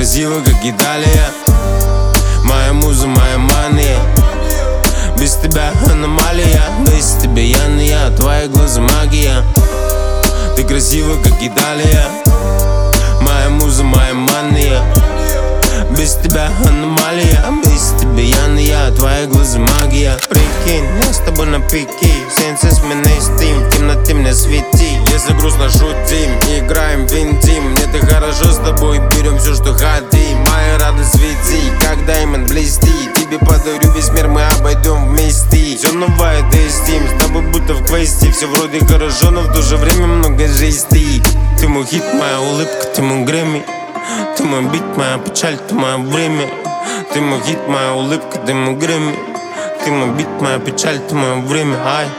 красива, как Италия. Моя муза, моя мания. Без тебя аномалия. Без тебя я не я, твои глаза магия. Ты красива, как Италия. Моя муза, моя мания. Без тебя аномалия. Без тебя я не я, твои глаза магия. Прикинь, я с тобой на пике. Сенсы смены стим, в темноте мне свети. Если грустно, шутим, играем в интим. Мне так хорошо с тобой, берем все, что хотим. Моя радость свети, как даймонд блести. Тебе подарю весь мир, мы обойдем вместе. Все новое, ты стим, с тобой будто в квесте. Все вроде хорошо, но в то же время много жести. Ты мой хит, моя улыбка, ты мой Грэмми. Ты мой бит, моя печаль, ты мое время. Ты мой хит, моя улыбка, ты мой Грэмми. Ты мой бит, моя печаль, ты мое время. Ай.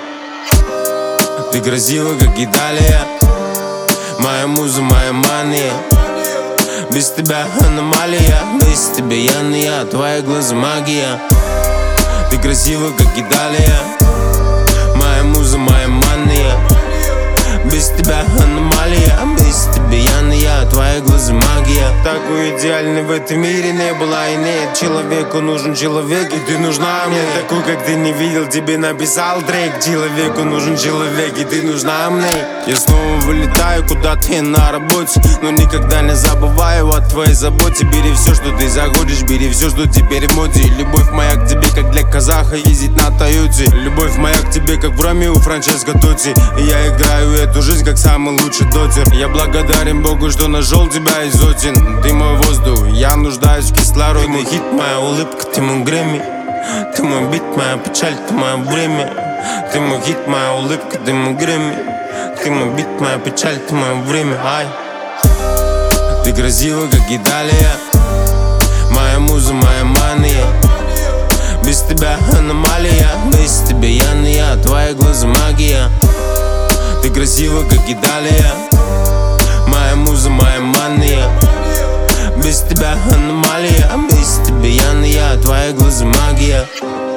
Ты красива, как Италия. Моя муза, моя мания. Без тебя аномалия. Без тебя я не я, твои глаза магия. Ты красива, как Италия. Моя муза, моя мания. Без тебя аномалия. Без тебя я не я, твои глаза магия. Такой идеальный в этом мире не было и нет. Человеку нужен человек, и ты нужна мне. Такой, как ты не видел, тебе написал трек. Человеку нужен человек, и ты нужна мне. Я снова вылетаю куда-то на работе, но никогда не забываю о твоей заботе. Бери все, что ты захочешь, бери все, что теперь в моде. Любовь моя к тебе, как для казаха ездить на Тойоте. Любовь моя к тебе, как в Роме у Франческо Тотти. И я играю эту жизнь, как самый лучший дотер. Я благодарен Богу, что нашел тебя из сотен. Ты мой воздух, я нуждаюсь в кислороде. Ты мой хит, моя улыбка, ты мой Грэмми. Ты мой бит, моя печаль, ты мое время. Ты мой хит, моя улыбка, ты мой Грэмми. Ты мой бит, моя печаль, ты мое время. Ай. Ты красива, как Италия. Моя муза, моя мания. Без тебя аномалия. Без тебя я не я, твои глаза магия. Ты красива, как Италия. Моя муза, моя мания. Без тебя аномалия. Без тебя я не я, твои глаза магия.